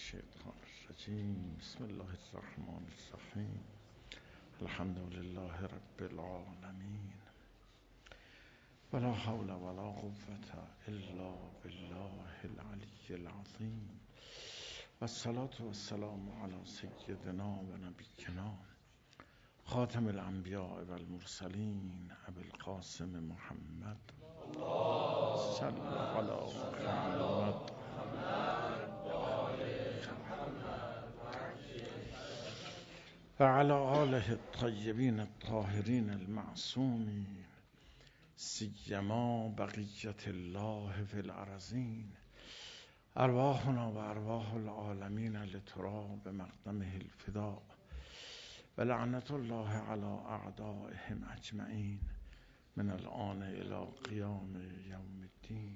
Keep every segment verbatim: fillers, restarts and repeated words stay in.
الشیطان الرجیم. بسم الله الرحمن الرحیم. الحمد لله رب العالمین ولا حول ولا قوة الا بالله العلی العظیم و الصلاة و السلام علی سیدنا و نبینا خاتم الانبیاء و المرسلین ابی القاسم محمد صلی علی محمد و علی آله الطیبین الطاهرین المعصومین سیما بقیت الله فی الارضین ارواحنا و ارواح العالمین لتراب مقدمه الفداء و لعنت الله علی اعدائهم اجمعین من الآن الی قیام یوم الدین.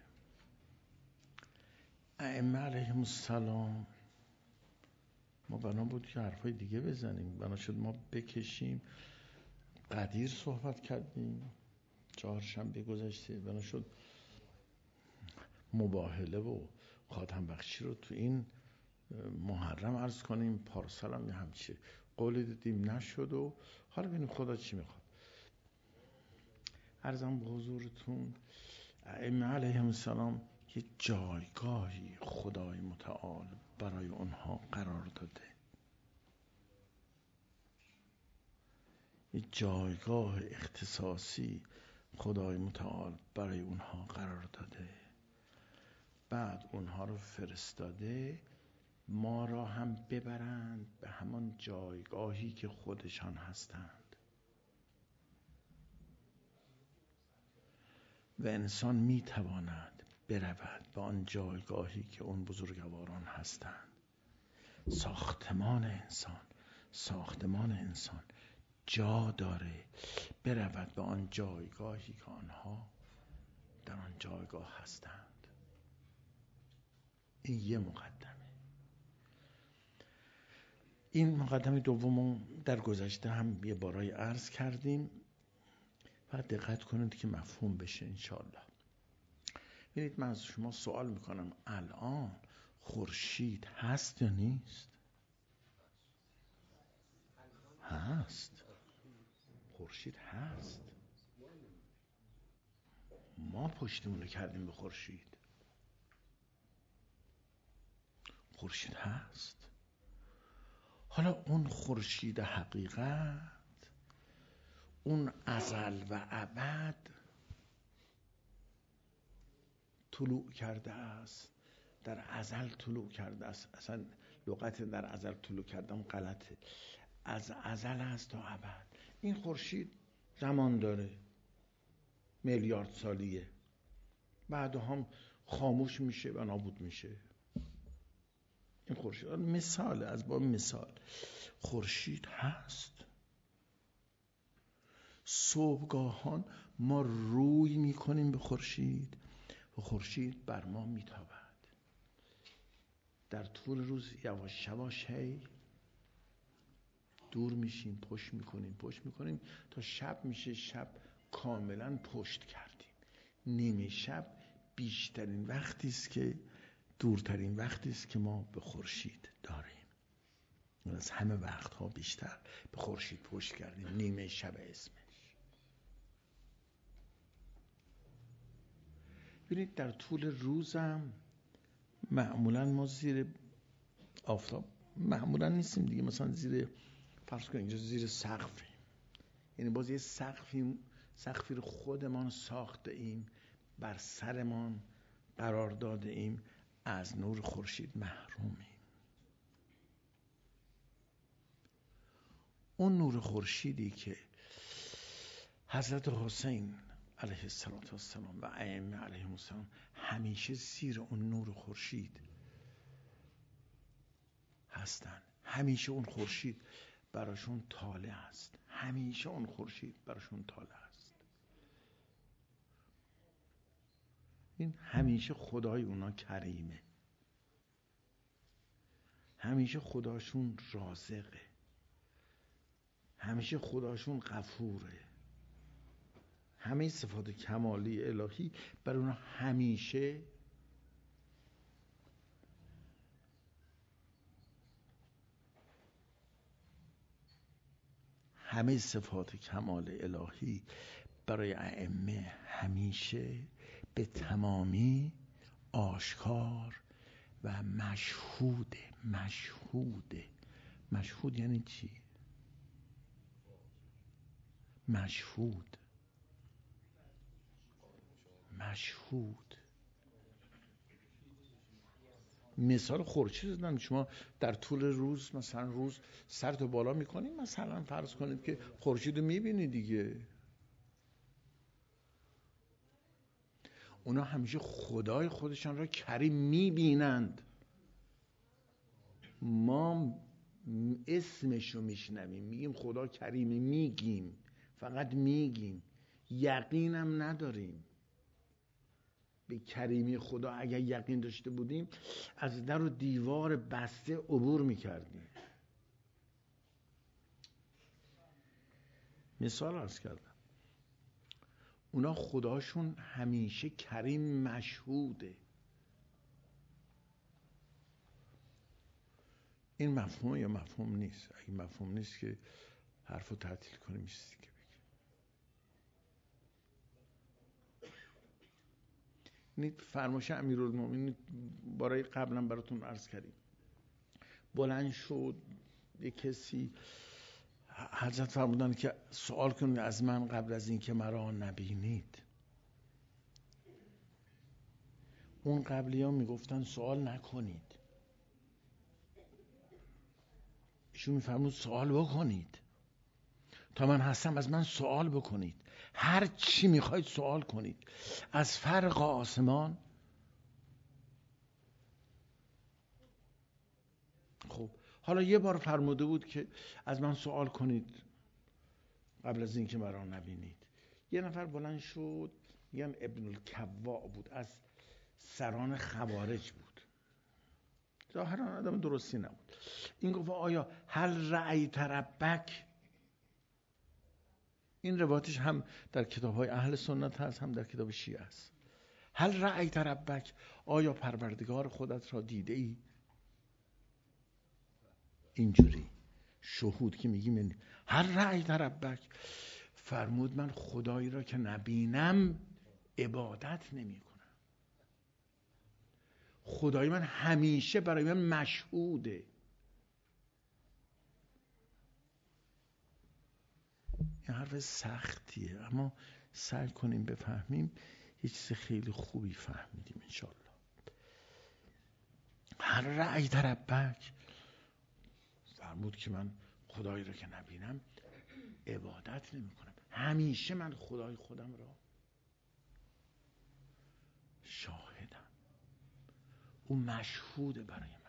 ائمه علیهم السلام، ما بنا بود که حرفای دیگه بزنیم، بنا شد ما بکشیم. قدیر صحبت کردیم چهارشنبه گذشته، بنا شد مباهله و خاتم بخشی رو تو این محرم عرض کنیم. پارسال هم همچی قولی دادیم نشد و حالا ببینیم خدا چی میخواد. عرضم به حضورتون ائمه علیهم السلام یه جایگاهی خدای متعال برای اونها قرار داده، یه جایگاه اختصاصی خدای متعال برای اونها قرار داده، بعد اونها رو فرستاده ما را هم ببرند به همان جایگاهی که خودشان هستند و انسان میتواند برود به آن جایگاهی که اون بزرگواران هستند. ساختمان انسان ساختمان انسان جا داره برود به آن جایگاهی که آنها در آن جایگاه هستند. این یه مقدمه. این مقدمه دوم در گذشته هم یه بارای عرض کردیم و دقت کنید که مفهوم بشه انشالله. ببینید من از شما سوال میکنم الان خورشید هست یا نیست؟ هست. خورشید هست. ما پشتمون رو کردیم به خورشید. خورشید هست. حالا اون خورشید حقیقت، اون ازل و ابد طلوع کرده است، در ازل طلوع کرده است. اصلا لغت در ازل طلوع کردم غلطه، از ازل است تا ابد. این خورشید زمان داره، میلیارد سالیه، بعد هم خاموش میشه و نابود میشه. این خورشید مثال، از باب مثال خورشید هست. صبحگاهان ما روی میکنیم به خورشید و خورشید بر ما میتابد. در طول روز یواش یواش هی دور میشیم، پشت میکنیم پشت میکنیم تا شب میشه. شب کاملا پشت کردیم. نیمه شب بیشترین وقتی است که دورترین وقتی است که ما به خورشید داریم. از همه وقتها بیشتر به خورشید پشت کردیم. نیمه شب اسمش. ببینید در طول روزم معمولا ما زیر آفتاب معمولا نیستیم دیگه، مثلا زیر فرض کنید اینجا زیر سقفیم، یعنی باز یه سقفی سقفی رو خودمان ساخته ایم، بر سرمان قرار داده ایم، از نور خورشید محرومیم. اون نور خورشیدی که حضرت حسین علیه السلام و ائمه علیهم السلام همیشه زیر اون نور خورشید هستن، همیشه اون خورشید براشون طالع است، همیشه اون خورشید براشون طالع است. این همیشه خدای اونا کریمه، همیشه خداشون رازقه، همیشه خداشون غفوره. همه صفات کمالی الهی بر اونا همیشه همه صفات کمال الهی برای ائمه همیشه به تمامی آشکار و مشهوده. مشهوده مشهود یعنی چی؟ مشهود مشهود مثال خورشید زدن. شما در طول روز مثلا روز سرتو بالا میکنید، مثلا فرض کنید که خورشید رو میبینید دیگه. اونا همیشه خدای خودشان را کریم میبینند. ما اسمش رو میشنویم میگیم خدا کریمه، میگیم، فقط میگیم، یقینم نداریم به کریمی خدا. اگر یقین داشته بودیم از در و دیوار بسته عبور میکردیم. مثال عرض کردم، اونا خداشون همیشه کریم مشهوده. این مفهوم یا مفهوم نیست؟ اگه مفهوم نیست که حرفو تعطیل کنیم. چیزی که بگیم فرمایش امیرالمومنین برای قبلا براتون عرض کردیم. بلند شد یک کسی، حضرت فرمودن که سوال کنید از من قبل از این که مرا نبینید. اون قبلی ها میگفتن سوال نکنید، ایشون میفرمود سوال بکنید. تا من هستم از من سوال بکنید، هر چی میخواید سوال کنید، از فرق آسمان. خب حالا یه بار فرموده بود که از من سوال کنید قبل از این که مرا نبینید. یه نفر بلند شد، میگن ابن الکواع بود، از سران خوارج بود، ظاهرا آدم درستی نبود. این گفت آیا هل رأیت ربک؟ این روایتش هم در کتاب‌های اهل سنت هست، هم در کتاب شیعه است. هل رأیت ربک؟ آیا پروردگار خودت را دیده ای؟ اینجوری شهود که میگیم هل رأیت ربک، فرمود من خدایی را که نبینم عبادت نمی کنم. خدای من همیشه برای من مشهوده. این حرف سختیه، اما سعی کنیم بفهمیم. یه چیز خیلی خوبی فهمیدیم انشالله. هر رأی ربک، فرمود که من خدایی را که نبینم عبادت نمی کنم. همیشه من خدای خودم را شاهدم، او مشهوده برای منه.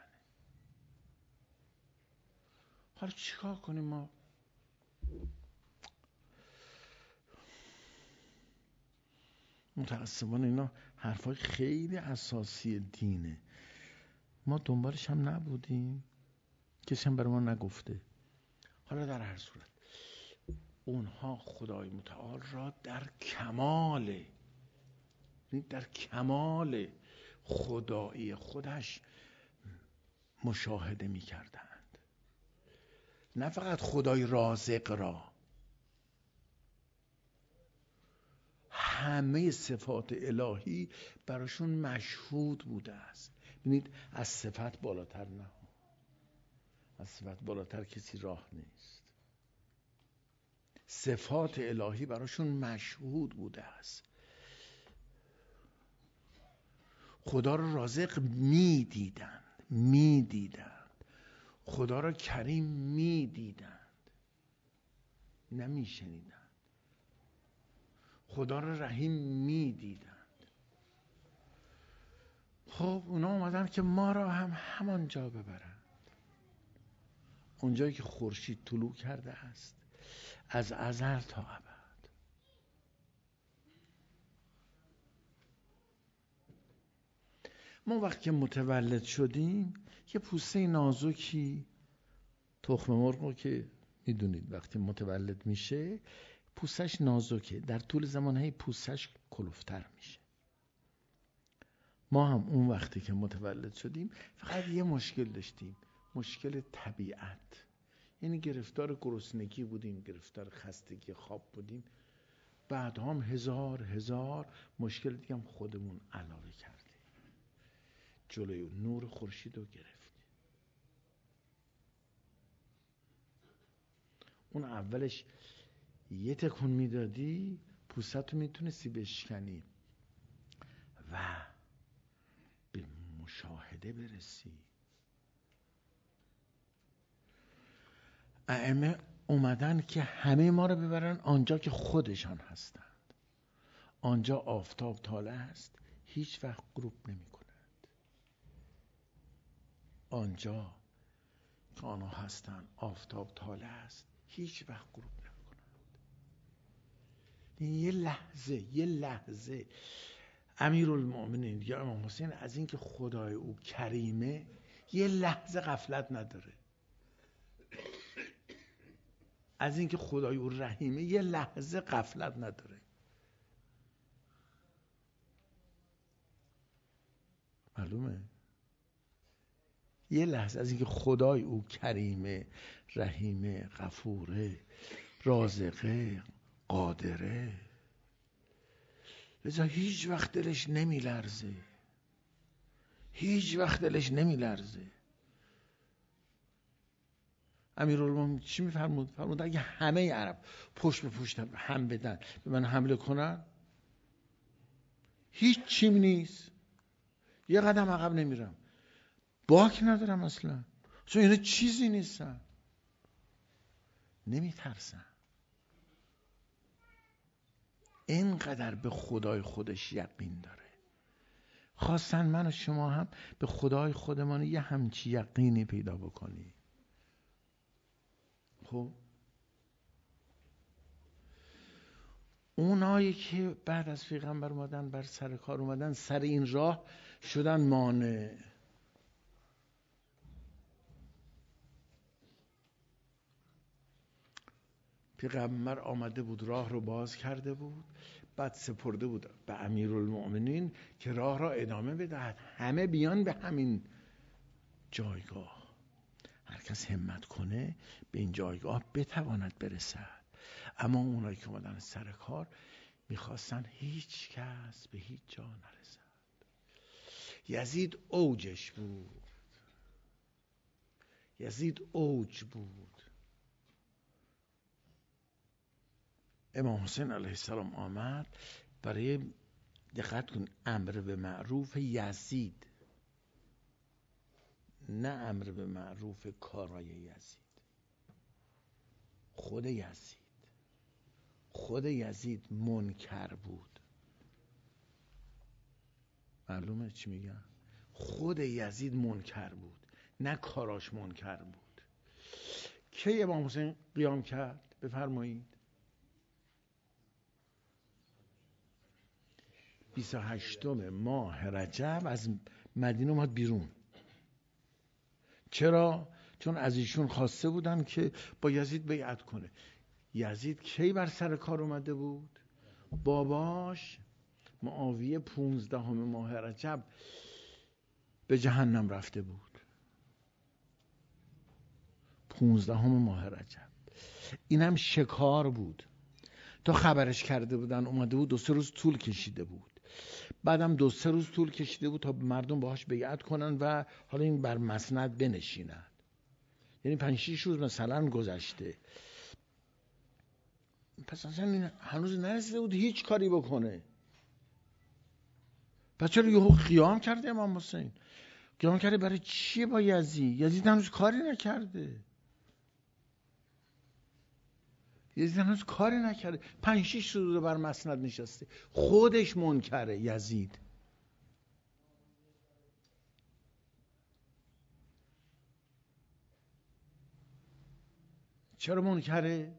حالا چیکار کنیم ما؟ متاسفانه اینا حرفای خیلی اساسی دینه، ما دنبالش هم نبودیم، کسی هم برای ما نگفته. حالا در هر صورت اونها خدای متعال را در کمال در کمال خدایی خودش مشاهده می کردند. نه فقط خدای رازق را، همه صفات الهی براشون مشهود بوده است. ببینید از صفت بالاتر نه، از صفت بالاتر کسی راه نیست. صفات الهی براشون مشهود بوده است. خدا را رازق می دیدند، می دیدند. خدا را کریم می دیدند، نمی شنیدند. خدا را رحیم می دیدند. خب اونا اومدن که ما را هم همان جا ببرند، اونجایی که خورشید طلوع کرده است از ازل تا ابد. ما وقتی که متولد شدیم یه پوسته نازکی، تخم مرغ رو که میدونید وقتی متولد میشه پوستش نازکه، در طول زمان هی پوستش کلوفتر میشه. ما هم اون وقتی که متولد شدیم فقط یه مشکل داشتیم، مشکل طبیعت. یعنی گرفتار گرسنگی بودیم، گرفتار خستگی خواب بودیم، بعد هم هزار هزار مشکل دیگه هم خودمون علاوه کردیم، جلوی نور خورشید رو گرفتیم. اون اولش یه تکون میدادی پوستت رو میتونستی بشکنی و به مشاهده برسی. ائمه اومدن که همه ما رو ببرن آنجا که خودشان هستند. آنجا آفتاب طالع است، هیچ وقت غروب نمی کند. آنجا که آنها هستند آفتاب طالع است، هیچ وقت غروب نمی کند. یه لحظه یه لحظه امیرالمؤمنین یا امام حسین از اینکه خدای او کریمه یه لحظه غفلت نداره، از اینکه خدای او رحیمه یه لحظه غفلت نداره. معلومه؟ یه لحظه از اینکه خدای او کریمه، رحیمه، غفوره، رازقه، قادره، لذا هیچ وقت دلش نمی لرزه، هیچ وقت دلش نمی لرزه. امیرالمومنین چی میفرمود؟ فرمود اگه همه عرب پشت به پشت هم بدن به من حمله کنن هیچ چیم نیست، یه قدم عقب نمیرم، باک ندارم اصلا، چون اینا چیزی نیستن، نمیترسن. اینقدر به خدای خودش یقین داره. خواستن من و شما هم به خدای خودمان یه همچی یقینی پیدا بکنی. خب اونایی که بعد از پیغمبر اومدن بر سر کار اومدن سر این راه شدن مانع. پیغمبر آمده بود راه رو باز کرده بود، بعد سپرده بود به امیرالمؤمنین که راه را ادامه بدهد، همه بیان به همین جایگاه، هر کس همت کنه به این جایگاه بتواند برسد. اما اونایی که اومدن سر کار میخواستن هیچ کس به هیچ جا نرسد. یزید اوجش بود، یزید اوج بود. امام حسین علیه السلام آمد برای، دقت کن، امر به معروف یزید، نه امر به معروف کارای یزید، خود یزید خود یزید منکر بود. معلومه چی میگم؟ خود یزید منکر بود، نه کاراش منکر بود. کی امام حسین قیام کرد؟ بفرمایید. بیست و هشتم ماه رجب از مدینه اومد بیرون. چرا؟ چون از ایشون خواسته بودن که با یزید بیعت کنه. یزید کی بر سر کار اومده بود؟ باباش معاویه پونزدهم ماه رجب به جهنم رفته بود. پونزدهم ماه رجب. اینم شکار بود. تا خبرش کرده بودن اومده بود، دو سه روز طول کشیده بود. بعدم دو سه روز طول کشیده بود تا مردم باهاش بیعت کنن و حالا این بر مسند بنشینن. یعنی پنج شش روز مثلا گذشته. پس اصلا این هنوز نرسیده بود هیچ کاری بکنه. پس چرا یهو قیام کرده امام حسین؟ قیام کرده برای چیه با یزید؟ یزید هنوز کاری نکرده. یزید هنوز کاری نکرده. پنج شش روز بر مسند نشسته. خودش منکره یزید. چرا منکره؟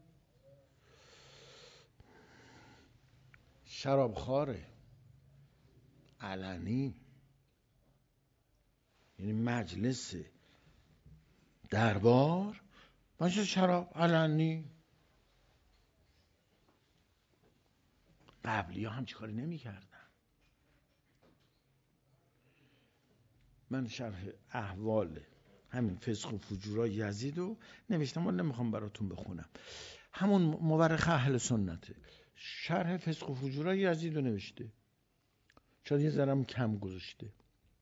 شرابخواره، علنی، یعنی مجلس دربار مجلس شراب علنی. قبلی ها هم چه کاری نمی کردن. من شرح احوال همین فسق و فجورای یزید رو نوشتم ولی نمیخوام براتون بخونم. همون مورخ اهل سنته، شرح فسق و فجورای یزید رو نوشته، شاید یه ذرم کم گذاشته.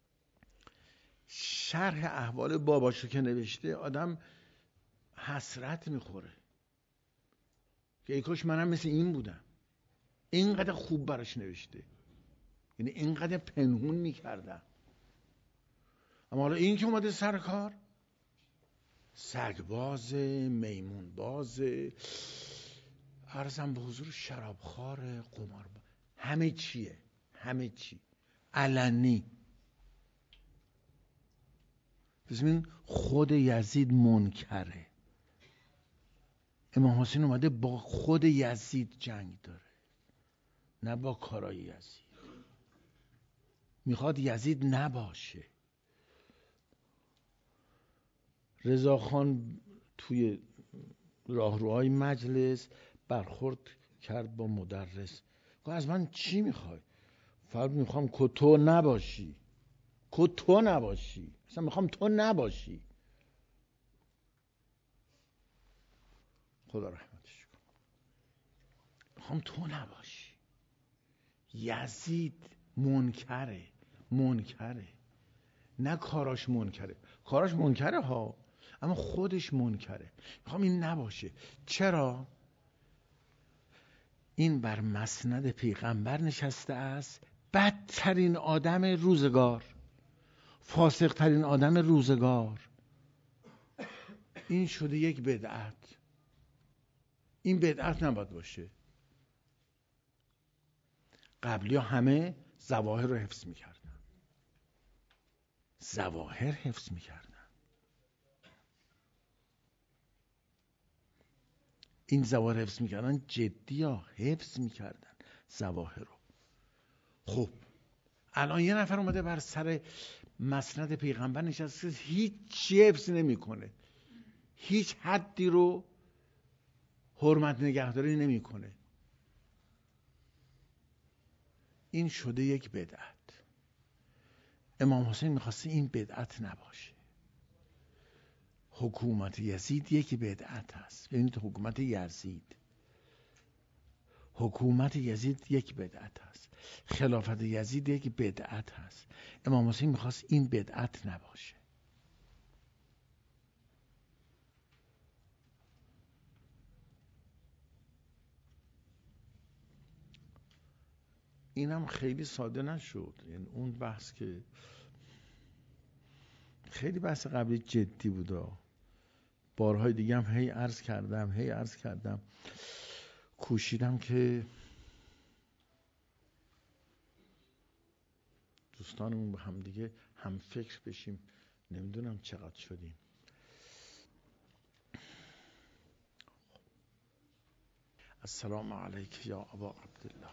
شرح احوال باباشو که نوشته آدم حسرت میخوره که ای کاش منم مثل این بودم. اینقدر خوب براش نوشته، یعنی اینقدر پنهون میکردم. اما حالا این که اومده سر کار، سگباز، میمون باز، عرضم به حضور شرابخوار، قمار، همه چیه، همه چی علنی. ببین خود یزید منکره. امام حسین اومده با خود یزید جنگ داره، نه با کارای یزید. میخواد یزید نباشه. رضاخان توی راهروهای مجلس برخورد کرد با مدرس، گفت از من چی میخوای؟ فرد میخوام که تو نباشی، که تو نباشی، اصلا میخوام تو نباشی. خدا رحمتش کن. میخوام تو نباشی. یزید منکره، منکره، نه کاراش منکره. کاراش منکره ها، اما خودش منکره. میخوام این نباشه. چرا؟ این بر مسند پیغمبر نشسته است، بدترین آدم روزگار، فاسق ترین آدم روزگار. این شده یک بدعت. این بدعت نباید باشه. قبلی ها همه ظواهر رو حفظ میکردن، ظواهر حفظ میکردن. این ظواهر حفظ میکردن، جدی ها حفظ میکردن ظواهر رو. خب الان یه نفر اومده بر سر مسند پیغمبر نشسته، هیچ حفظ نمیکنه، هیچ حدی رو حرمت نگهداری نمیکنه. این شده یک بدعت. امام حسین میخواسته این بدعت نباشه. حکومت یزید یک بدعت هست. ببینید حکومت یزید، حکومت یزید یک بدعت هست. خلافت یزید یک بدعت هست. امام حسین میخواست این بدعت نباشه. اینم خیلی ساده نشد. یعنی اون بحث که خیلی بحث قبلی جدی بود. بارهای دیگه هم هی عرض کردم هی عرض کردم کوشیدم که دوستانمون با هم دیگه هم فکر بشیم. نمیدونم چقدر شدیم. السلام علیک یا ابا عبدالله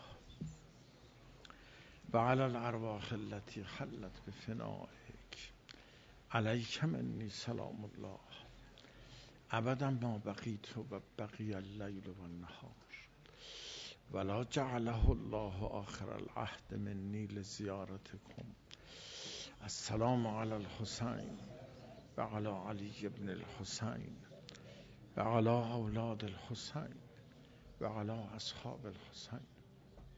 و علی الارواح التي حلت بفنائک، علیک منی سلام الله ابدا ما بقیت و بقی اللیل و النهار ولا جعله الله آخر العهد منی لزیارتکم. السلام علی الحسین و علی علی ابن الحسین و علی اولاد الحسین و علی اصحاب الحسین.